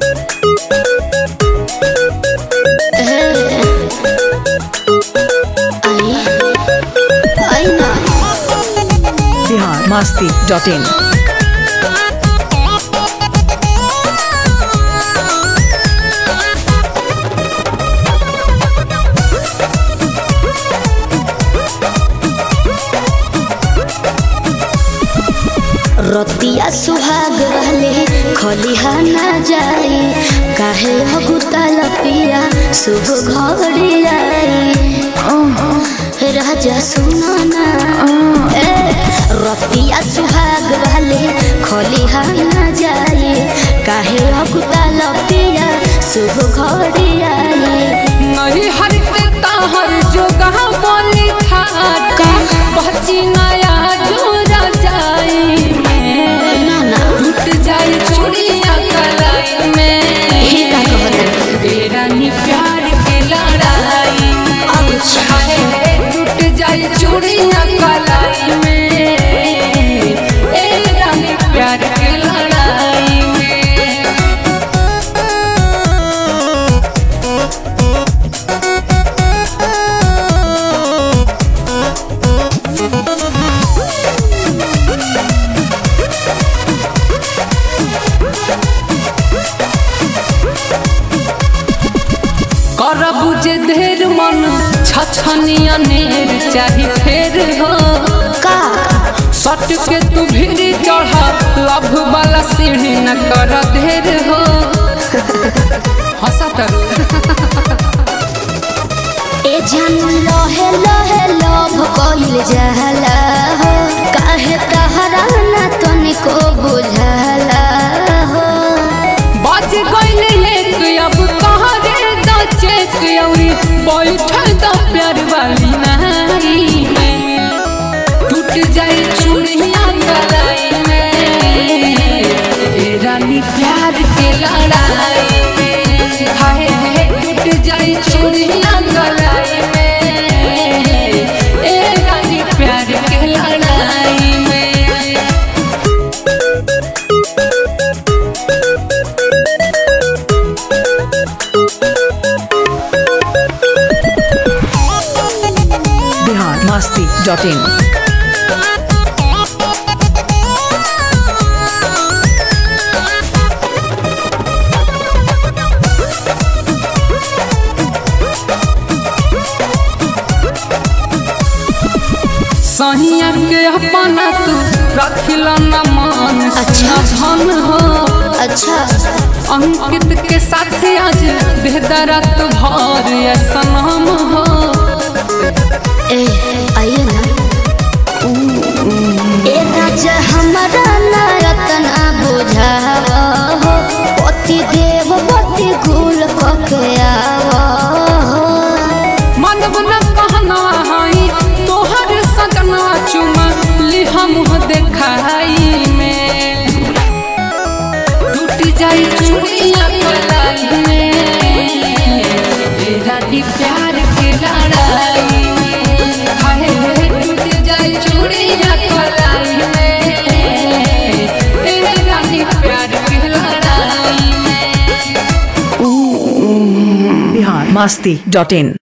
biharmasti.in रतिया सुहाग रहले खलिहा ना जाई काहे हगुताल पिया शुभ घड़ी आई राजा सुनो ना रतिया सुहाग रहले खलिहा ना जाई काहे हगुताल पिया शुभ घड़ी आई नहीं हरते ताहर जोगा बोली ठाट बची नया जोरा जाई जाए चूड़िया कलाई में रानी प्यार के लड़ाई टूट जाए चूड़िया कलाई में रानी प्यार के लड़ाई में। बुझे देर मन छछनिया नेर चाही फेर हो का सट के तू भीड़ चढ़ा लभ वाला सीढ़ी न कर देर हो हंसा तर ए जान लहे लहे लभ कइल जाला हो काहे तहरा ना तनिको बुझाला हो बाज गइल एक अब कहरे चेक औरी बैठल द प्यार वाली नारी में टूट जाए चूड़िया कलाई में रानी प्यार के लड़ाई में हाय टूट जाए चूड़िया कलाई में रानी प्यार के लड़ाई में। biharmasti.in सहिया के अपना तू रखिला न मान अच्छा धन हो अच्छा अंकित के साथ आज बेहदरत भर या सनम हो ए आइए ना ए राजा हमारा नायतना बुझावा हो पति देव पति गुल कके आवा हो मनब न कहना हाई तोहर सजना चुमा ली हम देखाई में टूट जाए चूड़िया कलाई में रानी प्यार के लड़ाई में हाय टूट जाए चूड़िया कलाई में रानी प्यार के लड़ाई में। biharmasti.in